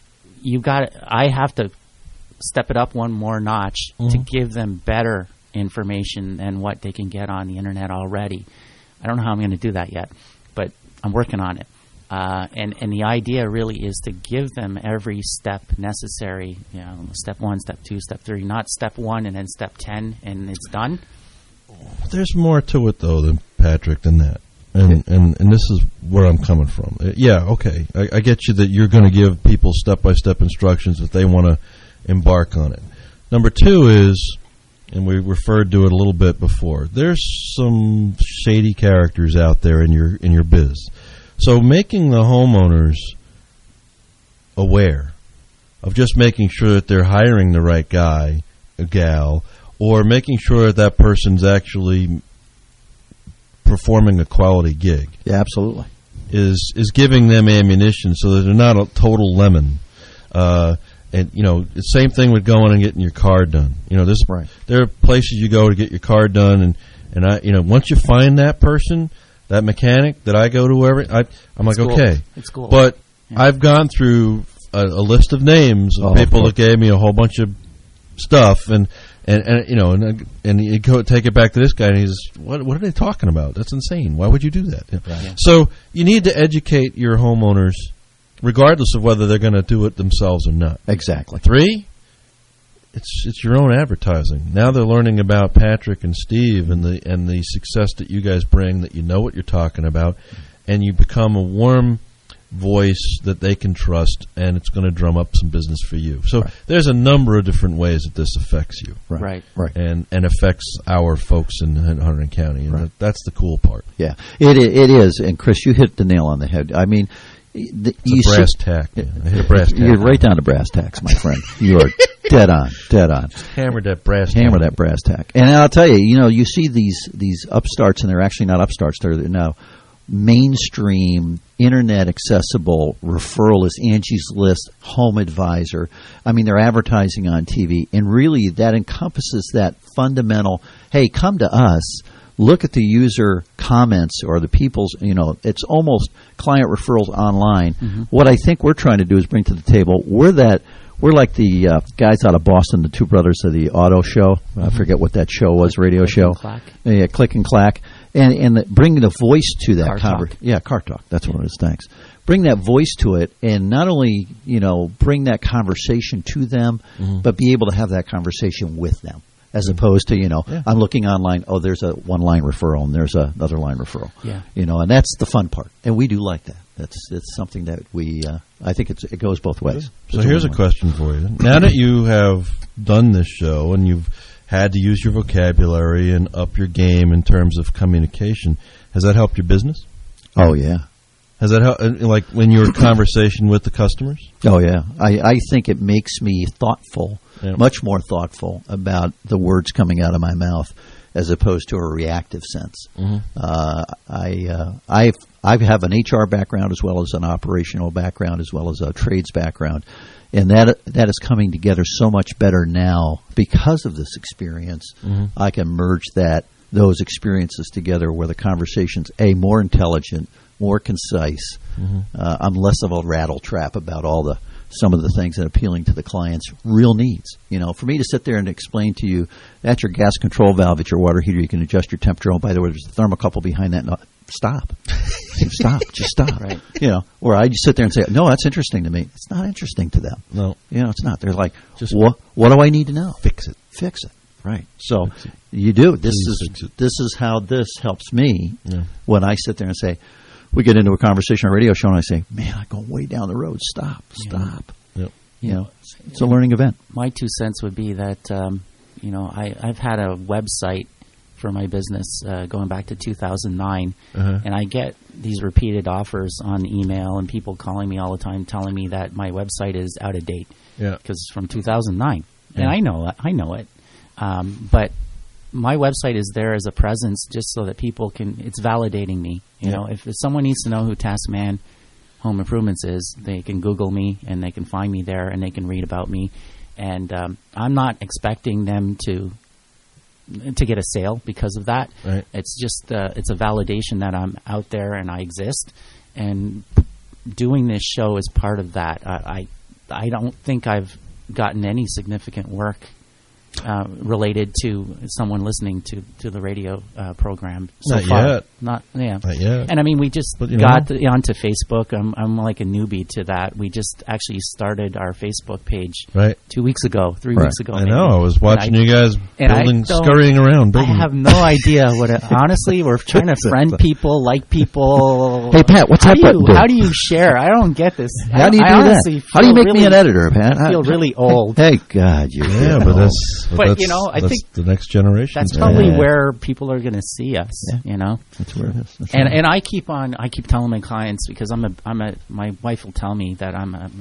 I have to step it up one more notch to give them better information than what they can get on the internet already. I don't know how I'm going to do that yet, but I'm working on it. And the idea really is to give them every step necessary, step 1, step 2, step 3, not step 1 and then step 10 and it's done. There's more to it, though, than that. And this is where I'm coming from. Okay. I get you that you're going to give people step-by-step instructions if they want to embark on it. Number 2 is, and we referred to it a little bit before, there's some shady characters out there in your biz. So making the homeowners aware of just making sure that they're hiring the right guy, a gal, or making sure that person's actually performing a quality gig. Yeah, absolutely. Is giving them ammunition so that they're not a total lemon. And the same thing with going and getting your car done. There are places you go to get your car done, and once you find that person, that mechanic that I go to, I'm like, okay. It's cool. But I've gone through a list of names of people that gave me a whole bunch of stuff, and you go take it back to this guy, and he's, what are they talking about? That's insane. Why would you do that? Right. So you need to educate your homeowners, regardless of whether they're going to do it themselves or not. Exactly. 3, it's your own advertising. Now they're learning about Patrick and Steve and the success that you guys bring, that you know what you're talking about, and you become a warm voice that they can trust, and it's going to drum up some business for you. So there's a number of different ways that this affects you. Right. And affects our folks in Hunterdon County, and that's the cool part. Yeah, it is. And Chris, you hit the nail on the head. I mean, it's a brass tack. I hit a brass tack. You're right down to brass tacks, my friend. You are dead on. Just hammer that brass tack. And I'll tell you, you see these upstarts, and they're actually not upstarts. They're now mainstream, internet accessible referral is Angie's List, Home Advisor. I mean, they're advertising on TV, and really that encompasses that fundamental, hey, come to us, look at the user comments or the people's, it's almost client referrals online. Mm-hmm. What I think we're trying to do is bring to the table, we're like the guys out of Boston, the two brothers of the auto show. I forget what that show was, radio Click show. And Clack. Yeah, Click and Clack. And bring the voice to that conversation. Yeah, Car Talk. That's what it is. Thanks. Bring that voice to it, and not only bring that conversation to them, but be able to have that conversation with them, as opposed to I'm looking online. Oh, there's a one-line referral, and there's another line referral. Yeah. And that's the fun part, and we do like that. It's something that we I think it goes both ways. So here's a question for you. Now that you have done this show and you've had to use your vocabulary and up your game in terms of communication, has that helped your business? Oh, yeah. Has that helped, like when your conversation with the customers? Oh, yeah. I think it makes me thoughtful, much more thoughtful about the words coming out of my mouth as opposed to a reactive sense. Mm-hmm. I have an HR background as well as an operational background as well as a trades background. And that is coming together so much better now because of this experience. Mm-hmm. I can merge those experiences together where the conversation's more intelligent, more concise. Mm-hmm. I'm less of a rattle trap about some of the things and appealing to the client's real needs. For me to sit there and explain to you that's your gas control valve at your water heater, you can adjust your temperature. Oh, by the way, there's a thermocouple behind that. No, stop. Just stop. Right. Or I just sit there and say, no, that's interesting to me. It's not interesting to them. No. It's not. They're like, what do I need to know? Fix it. Right. So you do. This is how this helps me when I sit there and say, we get into a conversation on a radio show and I say, man, I'm going way down the road. Stop. Yep. It's a learning event. My 2 cents would be that, I've had a website for my business going back to 2009, and I get these repeated offers on email and people calling me all the time telling me that my website is out of date because it's from 2009. Yeah. And I know it. But my website is there as a presence just so that people it's validating me. If someone needs to know who Tasman Home Improvements is, they can Google me and they can find me there and they can read about me. And I'm not expecting them to get a sale because of that. Right. It's just it's a validation that I'm out there and I exist. And doing this show is part of that. I don't think I've gotten any significant work related to someone listening to the radio program so far. Yet. Not yet. And I mean, we just got onto Facebook. I'm like a newbie to that. We just actually started our Facebook page 2 weeks ago, 3 weeks ago. I know. I was watching you guys scurrying around. I have no idea what honestly, we're trying to friend people, like people. Hey, Pat, what's that button do? How do you share? I don't get this. How do you do that? How do you make me an editor, Pat? I feel really old. Hey, God, but that's... But I think the next generation. That's probably where people are going to see us. That's where it is. That's and I keep telling my clients because my wife will tell me that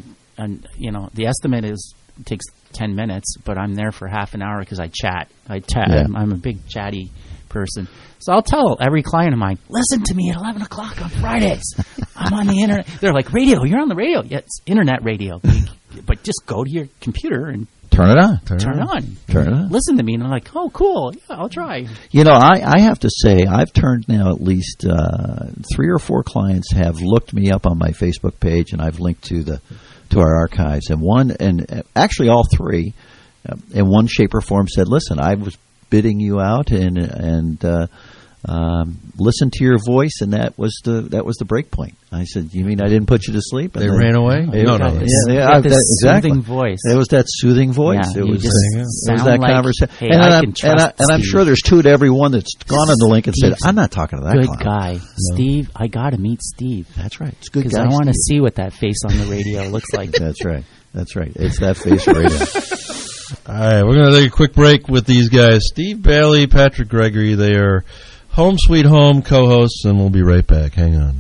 the estimate takes 10 minutes, but I'm there for half an hour because I chat. Yeah. I'm a big chatty person, so I'll tell every client of mine, listen to me at 11 o'clock on Fridays. I'm on the internet. They're like, radio? You're on the radio? Yeah, it's internet radio. But just go to your computer and turn it on. Turn it on. Listen to me. And I'm like, oh, cool. Yeah, I'll try. I have to say, I've turned now at least 3 or 4 clients have looked me up on my Facebook page, and I've linked to our archives. And actually all 3, in one shape or form, said, listen, I was bidding you out, and listened to your voice, and that was the break point. I said, "You mean I didn't put you to sleep?" And they ran away. No. Exactly. Soothing voice. It was that soothing voice. Yeah, it was that like, conversation. Hey, and I'm sure there's two to every one that's gone on the link and said, "I'm not talking to that good client." guy, No. Steve. I got to meet Steve. That's right. It's good guy. Because I want to see what that face on the radio looks like. That's right. That's right. It's that face radio. All right, we're going to take a quick break with these guys, Steve Bailey, Patrick Gregory. They are Home Sweet Home co-hosts, and we'll be right back. Hang on.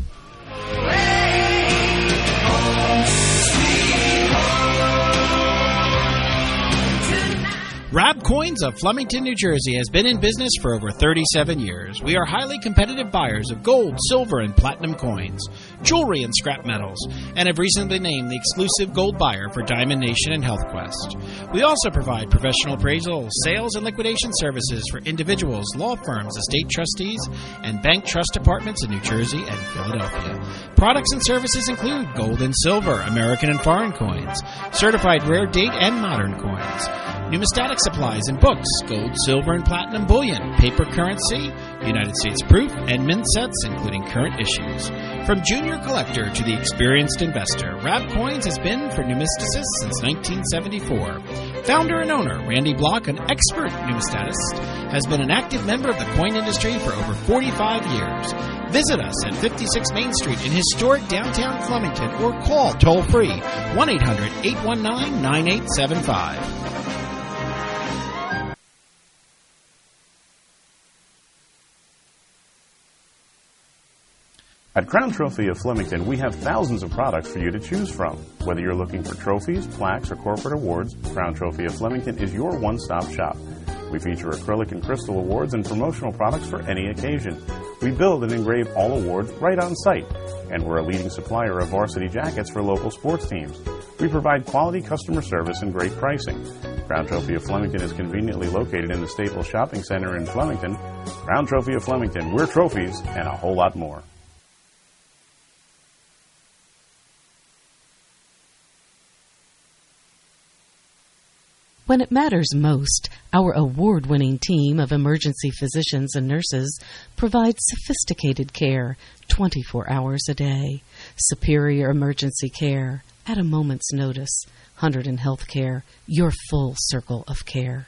Rab Coins of Flemington, New Jersey has been in business for over 37 years. We are highly competitive buyers of gold, silver, and platinum coins, jewelry, and scrap metals, and have recently been named the exclusive gold buyer for Diamond Nation and HealthQuest. We also provide professional appraisal, sales, and liquidation services for individuals, law firms, estate trustees, and bank trust departments in New Jersey and Philadelphia. Products and services include gold and silver, American and foreign coins, certified rare date and modern coins, numismatic supplies and books, gold, silver, and platinum bullion, paper currency, United States proof, and mint sets, including current issues. From junior collector to the experienced investor, Rab Coins has been for numismaticists since 1974. Founder and owner Randy Block, an expert numismatist, has been an active member of the coin industry for over 45 years. Visit us at 56 Main Street in historic downtown Flemington or call toll-free 1-800-819-9875. At Crown Trophy of Flemington, we have thousands of products for you to choose from. Whether you're looking for trophies, plaques, or corporate awards, Crown Trophy of Flemington is your one-stop shop. We feature acrylic and crystal awards and promotional products for any occasion. We build and engrave all awards right on site, and we're a leading supplier of varsity jackets for local sports teams. We provide quality customer service and great pricing. Crown Trophy of Flemington is conveniently located in the Staples Shopping Center in Flemington. Crown Trophy of Flemington, we're trophies and a whole lot more. When it matters most, our award-winning team of emergency physicians and nurses provides sophisticated care 24 hours a day. Superior emergency care at a moment's notice. Hunterdon Healthcare, your full circle of care.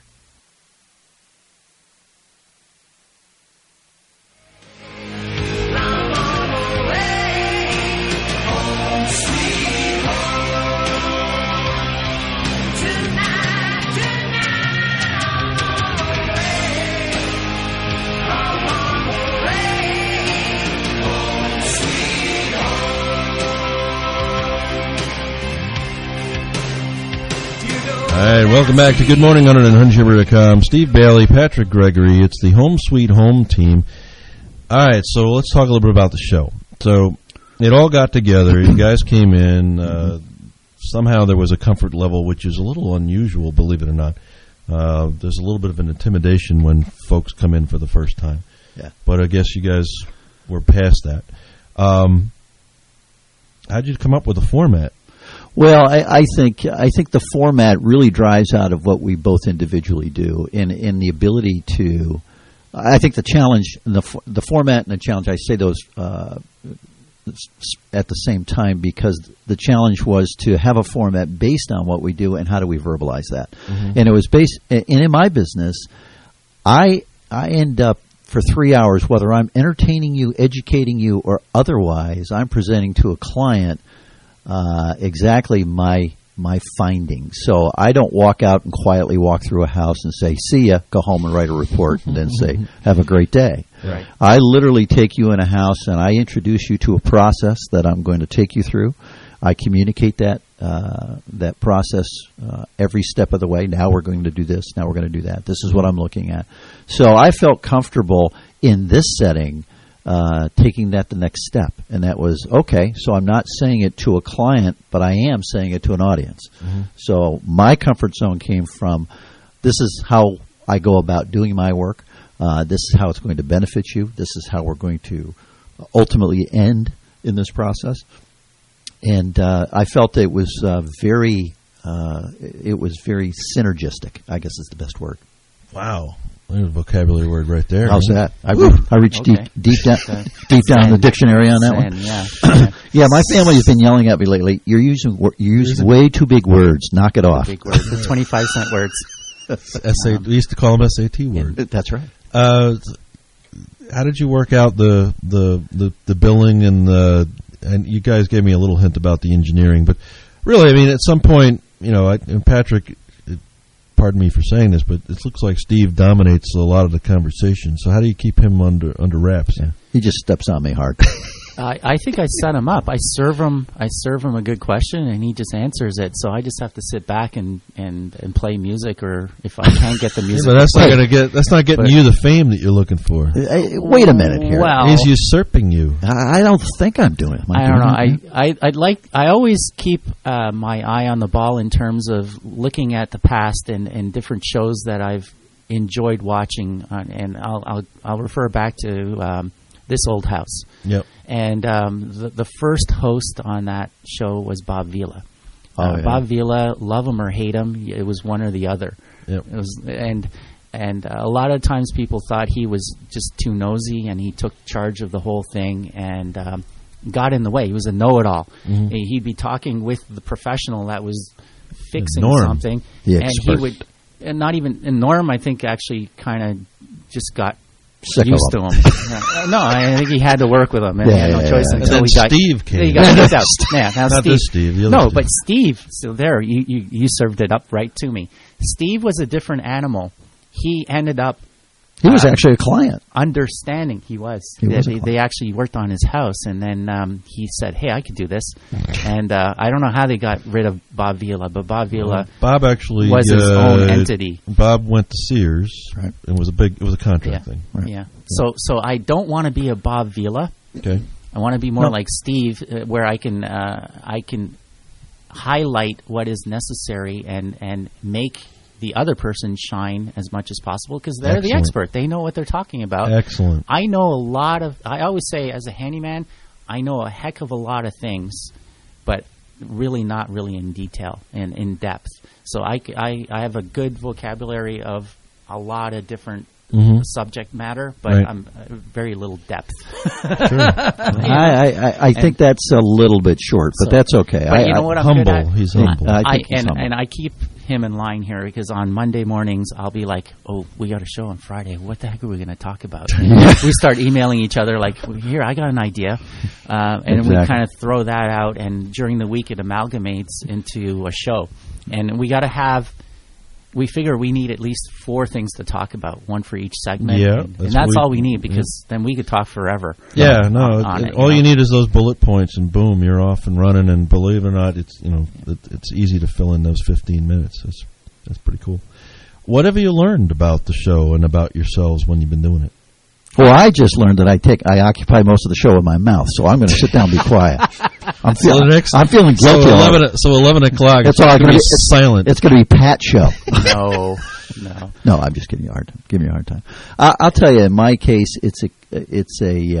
All right, welcome back to Good Morning Hunterdon, HunterdonChamber.com. Steve Bailey, Patrick Gregory. It's the Home Sweet Home team. All right, so let's talk a little bit about the show. So it all got together. You guys came in. Somehow there was a comfort level, which is a little unusual, believe it or not. There's a little bit of an intimidation when folks come in for the first time. Yeah. But I guess you guys were past that. How'd you come up with the format? Well, I think the format really drives out of what we both individually do, in the ability to. I think the challenge, the format and the challenge. I say those at the same time because the challenge was to have a format based on what we do and how do we verbalize that. Mm-hmm. And it was based. And in my business, I end up for 3 hours, whether I'm entertaining you, educating you, or otherwise, I'm presenting to a client. Exactly my findings. So I don't walk out and quietly walk through a house and say, see ya, go home and write a report, and then say, have a great day. Right. I literally take you in a house and I introduce you to a process that I'm going to take you through. I communicate that process every step of the way. Now we're going to do this. Now we're going to do that. This is what I'm looking at. So I felt comfortable in this setting taking that the next step. And that was, okay, so I'm not saying it to a client, but I am saying it to an audience. Mm-hmm. So my comfort zone came from, this is how I go about doing my work. This is how it's going to benefit you. This is how we're going to ultimately end in this process. And I felt it was very synergistic, I guess is the best word. Wow. There's a vocabulary word right there. How's that? I reached deep down in the dictionary on that one. Yeah. Yeah, my family has been yelling at me lately. You're using way too big words. Knock it off. Big words. The 25-cent words. We used to call them SAT words. That's right. How did you work out the billing and you guys gave me a little hint about the engineering, but really, I mean, at some point, and Patrick, pardon me for saying this, but it looks like Steve dominates a lot of the conversation. So how do you keep him under wraps? Yeah. He just steps on me hard. I think I set him up. I serve him a good question, and he just answers it. So I just have to sit back and play music, or if I can't get the music, but that's not getting you the fame that you're looking for. Wait a minute here. Well, he's usurping you. I don't think I'm doing it. I don't know. I always keep my eye on the ball in terms of looking at the past and different shows that I've enjoyed watching, and I'll refer back to This Old House. Yep. And the first host on that show was Bob Vila. Yeah. Bob Vila, love him or hate him, it was one or the other. Yep. It was, and a lot of times people thought he was just too nosy, and he took charge of the whole thing and got in the way. He was a know-it-all. Mm-hmm. He'd be talking with the professional that was fixing something, and he would, and not even. And Norm, I think, actually kind of just got used to him. No, I think he had to work with him, and he had no choice until Steve came. He got kicked out. Yeah, now not this Steve. No, but Steve. So there, you served it up right to me. Steve was a different animal. He ended up. He was actually a client. Understanding he was. They actually worked on his house, and then he said, "Hey, I could do this." And I don't know how they got rid of Bob Vila, but Bob Vila actually was his own entity. Bob went to Sears, right? It was a contract thing. Right. Yeah. So I don't want to be a Bob Vila. Okay. I want to be more like Steve, where I can highlight what is necessary and make the other person shine as much as possible, because they're the expert. They know what they're talking about. Excellent. I know a lot of, I always say as a handyman, I know a heck of a lot of things, but really not really in detail and in depth. So I have a good vocabulary of a lot of different subject matter, but I'm very little depth. Sure. I think that's a little bit short, but that's okay. But you know what I'm humble. Good at? He's humble. I think he's humble. And I keep him in line here, because on Monday mornings I'll be like, "Oh, we got a show on Friday. What the heck are we going to talk about?" We start emailing each other like, "Here, I got an idea," and we kind of throw that out. And during the week, it amalgamates into a show, and we got to have. We figure we need at least 4 things to talk about, one for each segment. Yeah, and that's all we need, because then we could talk forever. Yeah, all you need is those bullet points, and boom, you're off and running. And believe it or not, it's it's easy to fill in those 15 minutes. That's pretty cool. What have you learned about the show and about yourselves when you've been doing it? Well, I just learned that I occupy most of the show with my mouth, so I'm going to sit down and be quiet. I'm feeling guilty. So 11 o'clock. That's all going to be silent. It's going to be Pat's show. No, I'm just giving you a hard time. Give me a hard time. I'll tell you, in my case, it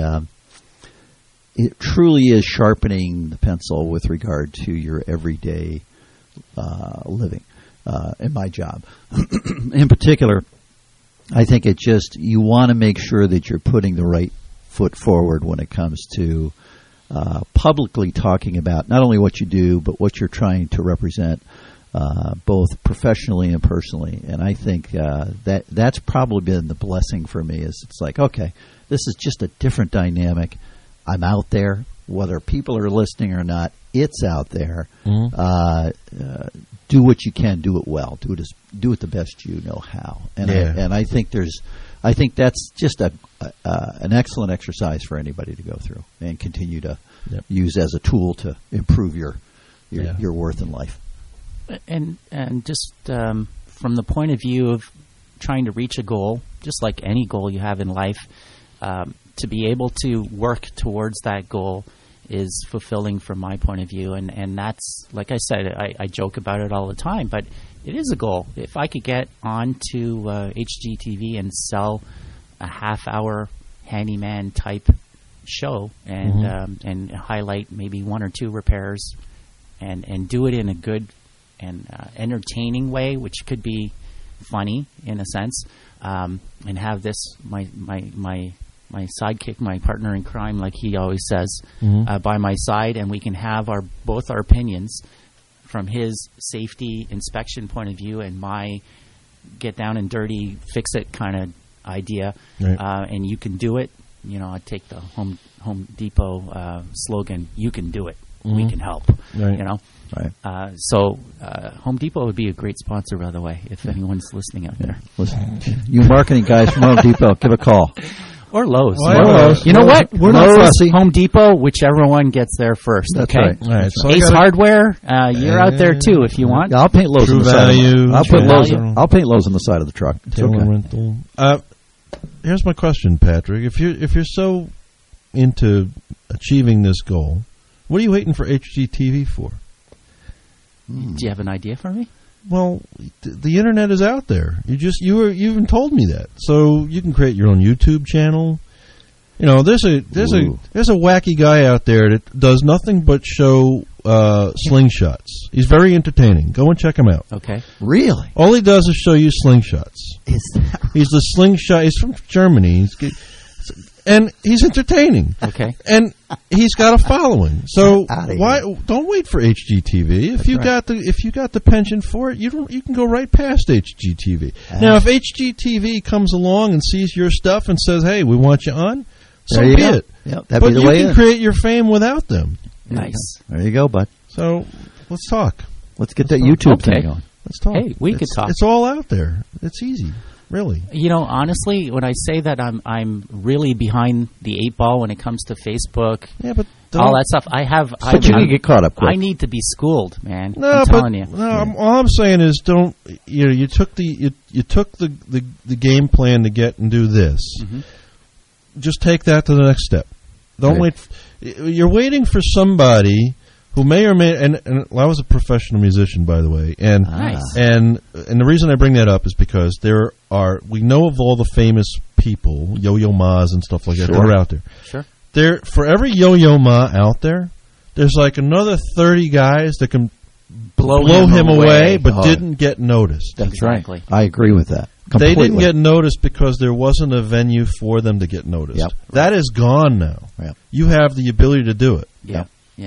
truly is sharpening the pencil with regard to your everyday living in my job. In particular, I think you want to make sure that you're putting the right foot forward when it comes to publicly talking about not only what you do, but what you're trying to represent, both professionally and personally. And I think that's probably been the blessing for me. Is it's like, okay, this is just a different dynamic. I'm out there, whether people are listening or not. It's out there. Mm-hmm. Do what you can, do it well, do it the best you know how. And I think that's just an excellent exercise for anybody to go through and continue to use as a tool to improve your worth in life. And just from the point of view of trying to reach a goal, just like any goal you have in life, to be able to work towards that goal is fulfilling from my point of view. And that's, like I said, I joke about it all the time, but it is a goal. If I could get onto HGTV and sell a half-hour handyman-type show and highlight maybe 1 or 2 repairs and do it in a good and entertaining way, which could be funny in a sense, and have this my sidekick, my partner in crime, like he always says, by my side, and we can have both our opinions from his safety inspection point of view and my get down and dirty, fix it kind of idea, and you can do it. I take the Home Depot slogan: "You can do it. We can help." Right. So Home Depot would be a great sponsor, by the way, if anyone's listening out there. Listen, you marketing guys from Home Depot, give a call. Or Lowe's. Lowe's. You know what? We're not fussy. Home Depot, whichever one gets there first. That's okay? right. All right. So Ace Hardware, you're out there too if you want. Yeah, I'll paint Lowe's True on the Value, side. I'll paint Lowe's on the side of the truck. It's okay. Rental. Here's my question, Patrick. If you're so into achieving this goal, what are you waiting for HGTV for? Do you have an idea for me? Well, the internet is out there. You even told me that. So you can create your own YouTube channel. There's a wacky guy out there that does nothing but show slingshots. He's very entertaining. Go and check him out. Okay. Really? All he does is show you slingshots. He's the slingshot. He's from Germany. And he's entertaining. Okay. And he's got a following. So don't wait for HGTV. If you got the penchant for it, you can go right past HGTV. Now, if HGTV comes along and sees your stuff and says, "Hey, we want you on," so be it. Yep, but you can create your fame without them. Nice. There you go, bud. So let's talk. Let's get that YouTube thing going. Let's talk. Hey, we could talk. It's all out there. It's easy. Really? Honestly, when I say that I'm really behind the 8 ball when it comes to Facebook, but all that stuff, But you can get caught up quick. I need to be schooled, man. No, I'm telling you. No, all I'm saying is don't. You took the game plan to get and do this. Mm-hmm. Just take that to the next step. Don't wait. You're waiting for somebody who may or may, and I was a professional musician, by the way, and nice. and the reason I bring that up is because we know of all the famous people, Yo-Yo Ma's and stuff like that, that are out there. Sure. For every Yo-Yo Ma out there, there's like another 30 guys that can blow him away, but didn't get noticed. That's exactly. Right. I agree with that. They didn't get noticed because there wasn't a venue for them to get noticed. Yep. That is gone now. Yep. You have the ability to do it. Yeah.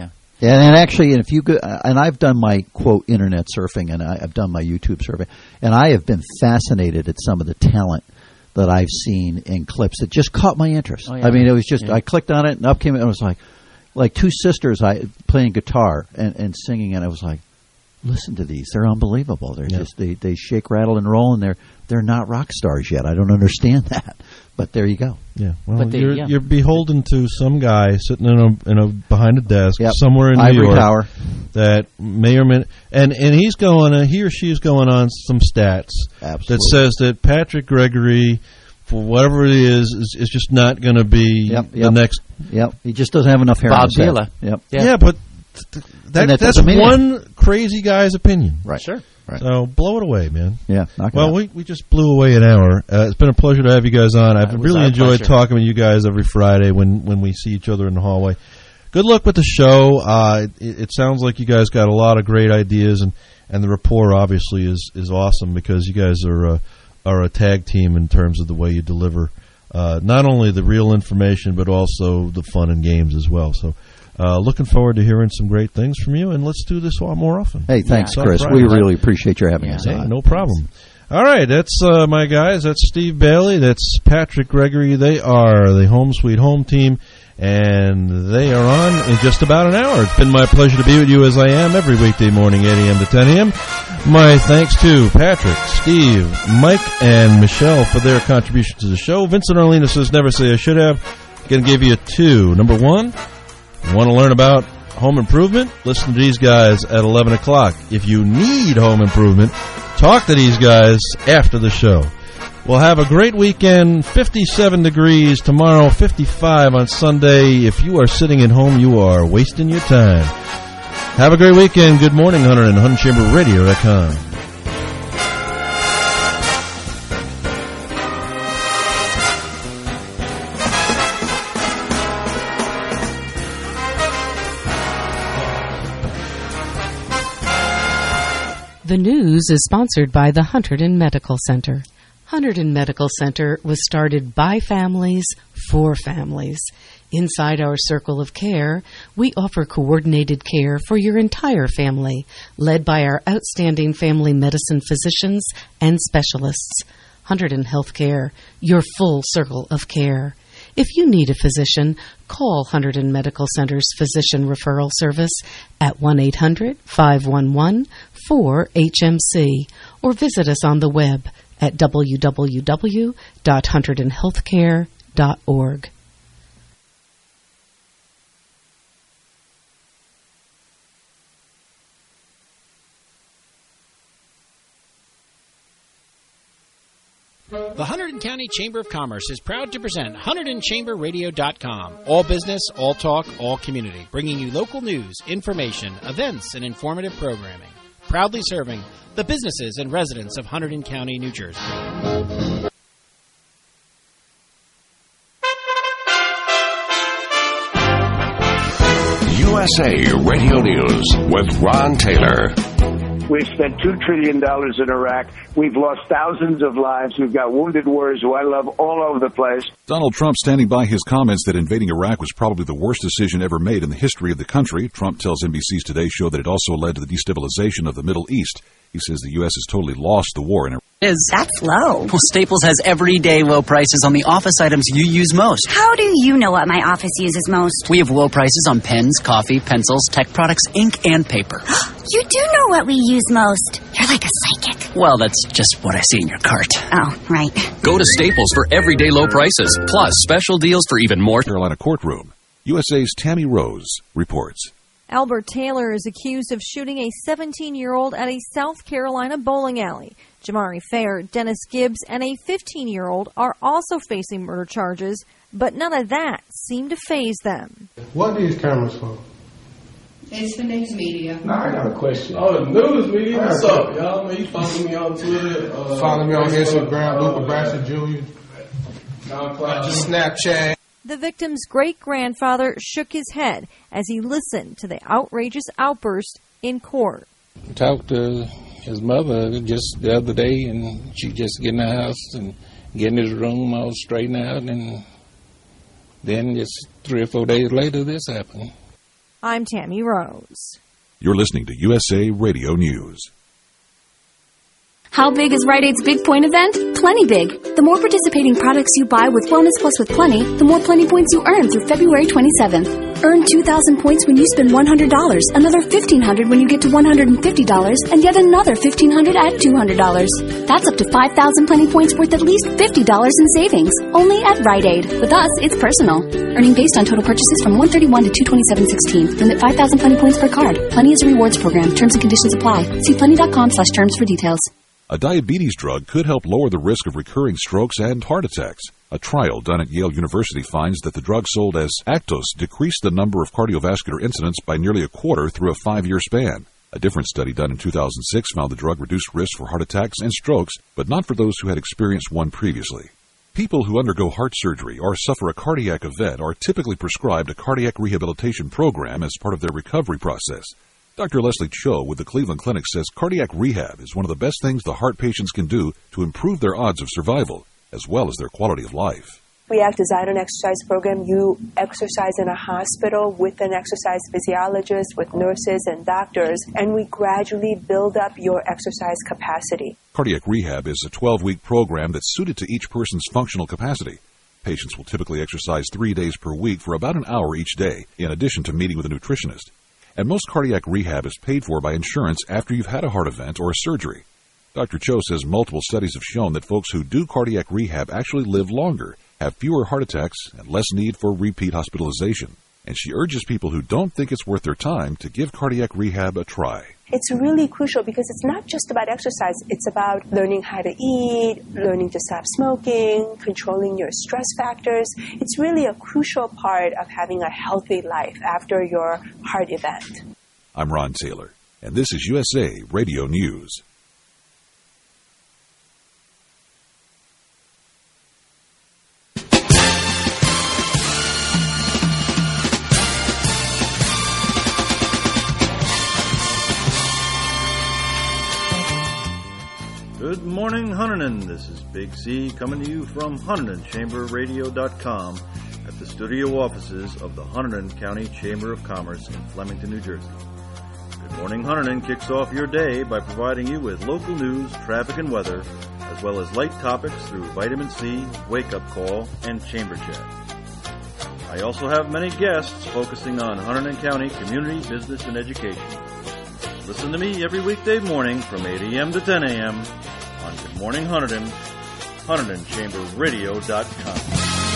And actually, if you go, and I've done my quote internet surfing, and I've done my YouTube surfing, and I have been fascinated at some of the talent that I've seen in clips that just caught my interest. Oh, yeah. I mean, it was just I clicked on it and up came it. And it was like two sisters playing guitar and singing, and I was like, listen to these, they're unbelievable. They're just they shake, rattle, and roll, and they're not rock stars yet. I don't understand that, but there you go. Yeah, well, you're beholden to some guy sitting in a behind a desk somewhere in Ivory New York Tower that may or may and he or she is going on some stats that says that Patrick Gregory, for whatever it is just not going to be the next. Yep, he just doesn't have enough hair. Bob Vila. Yep. Yeah, but that's one crazy guy's opinion. Right. Sure. Right. So blow it away, man. Yeah. Well, we just blew away an hour. It's been a pleasure to have you guys on. I've really enjoyed talking with you guys every Friday when we see each other in the hallway. Good luck with the show. It sounds like you guys got a lot of great ideas, and the rapport obviously is awesome because you guys are a tag team in terms of the way you deliver not only the real information but also the fun and games as well. So. Looking forward to hearing some great things from you, and let's do this more often. Hey, thanks, Chris. We really appreciate your having us on. No problem. All right, that's my guys. That's Steve Bailey. That's Patrick Gregory. They are the Home Sweet Home team, and they are on in just about an hour. It's been my pleasure to be with you as I am every weekday morning, 8 a.m. to 10 a.m. My thanks to Patrick, Steve, Mike, and Michelle for their contribution to the show. Vincent Arlena says, never say I should have. Going to give you 2. Number 1. Want to learn about home improvement? Listen to these guys at 11 o'clock. If you need home improvement, talk to these guys after the show. We'll have a great weekend, 57 degrees tomorrow, 55 on Sunday. If you are sitting at home, you are wasting your time. Have a great weekend. Good morning, Hunter, and HunterChamberRadio.com. The news is sponsored by the Hunterdon Medical Center. Hunterdon Medical Center was started by families for families. Inside our circle of care, we offer coordinated care for your entire family, led by our outstanding family medicine physicians and specialists. Hunterdon Healthcare, your full circle of care. If you need a physician, call Hunterdon Medical Center's Physician Referral Service at 1-800-511-4HMC or visit us on the web at www.hunterdonhealthcare.org. The Hunterdon County Chamber of Commerce is proud to present HunterdonChamberRadio.com. All business, all talk, all community. Bringing you local news, information, events, and informative programming. Proudly serving the businesses and residents of Hunterdon County, New Jersey. USA Radio News with Ron Taylor. We've spent $2 trillion in Iraq. We've lost thousands of lives. We've got wounded warriors who I love all over the place. Donald Trump standing by his comments that invading Iraq was probably the worst decision ever made in the history of the country. Trump tells NBC's Today Show that it also led to the destabilization of the Middle East. He says the U.S. has totally lost the war in Iraq. That's low. Well, Staples has everyday low prices on the office items you use most. How do you know what my office uses most? We have low prices on pens, coffee, pencils, tech products, ink, and paper. You do know what we use most. You're like a psychic. Well, that's just what I see in your cart. Oh, right. Go to Staples for everyday low prices, plus special deals for even more. Carolina courtroom. USA's Tammy Rose reports. Albert Taylor is accused of shooting a 17-year-old at a South Carolina bowling alley. Jamari Fair, Dennis Gibbs, and a 15-year-old are also facing murder charges, but none of that seemed to faze them. What are these cameras for? It's the news media. Now I got a question. Oh, the news media? What's up, y'all? You follow me on Twitter. Follow me on Instagram, Luca Bassett Jr. Snapchat. The victim's great-grandfather shook his head as he listened to the outrageous outburst in court. I talked to his mother just the other day, and she just get in the house and get in his room all straightened out, and then just 3 or 4 days later, this happened. I'm Tammy Rose. You're listening to USA Radio News. How big is Rite Aid's Big Point event? Plenty big. The more participating products you buy with Wellness Plus with Plenty, the more Plenty points you earn through February 27th. Earn 2,000 points when you spend $100, another $1,500 when you get to $150, and yet another $1,500 at $200. That's up to 5,000 Plenty points worth at least $50 in savings. Only at Rite Aid. With us, it's personal. Earning based on total purchases from $131 to $227.16. Limit 5,000 Plenty points per card. Plenty is a rewards program. Terms and conditions apply. See plenty.com/terms for details. A diabetes drug could help lower the risk of recurring strokes and heart attacks. A trial done at Yale University finds that the drug sold as Actos decreased the number of cardiovascular incidents by nearly a quarter through a 5-year span. A different study done in 2006 found the drug reduced risk for heart attacks and strokes, but not for those who had experienced one previously. People who undergo heart surgery or suffer a cardiac event are typically prescribed a cardiac rehabilitation program as part of their recovery process. Dr. Leslie Cho with the Cleveland Clinic says cardiac rehab is one of the best things the heart patients can do to improve their odds of survival, as well as their quality of life. REACT design an exercise program. You exercise in a hospital with an exercise physiologist, with nurses and doctors, and we gradually build up your exercise capacity. Cardiac rehab is a 12-week program that's suited to each person's functional capacity. Patients will typically exercise 3 days per week for about an hour each day, in addition to meeting with a nutritionist. And most cardiac rehab is paid for by insurance after you've had a heart event or a surgery. Dr. Cho says multiple studies have shown that folks who do cardiac rehab actually live longer, have fewer heart attacks, and less need for repeat hospitalization. And she urges people who don't think it's worth their time to give cardiac rehab a try. It's really crucial because it's not just about exercise. It's about learning how to eat, learning to stop smoking, controlling your stress factors. It's really a crucial part of having a healthy life after your heart event. I'm Ron Taylor, and this is USA Radio News. morning, Huntington. This is Big C coming to you from HuntingtonChamberRadio.com at the studio offices of the Hunterdon County Chamber of Commerce in Flemington, New Jersey. Good morning, Hunterdon kicks off your day by providing you with local news, traffic, and weather, as well as light topics through Vitamin C, Wake Up Call, and Chamber Chat. I also have many guests focusing on Hunterdon County community, business, and education. Listen to me every weekday morning from 8 a.m. to 10 a.m. on Good Morning Hunterdon, HuntingtonChamberRadio.com.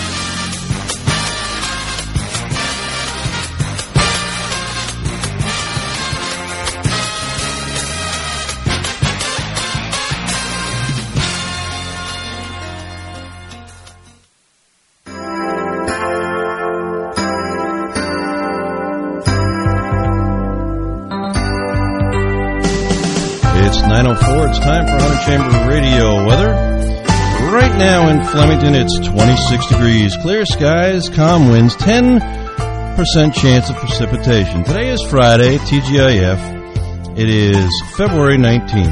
It's 9:04. It's time for Hunterdon Chamber Radio weather. Right now in Flemington, it's 26 degrees, clear skies, calm winds, 10% chance of precipitation. Today is Friday, TGIF. It is February 19th.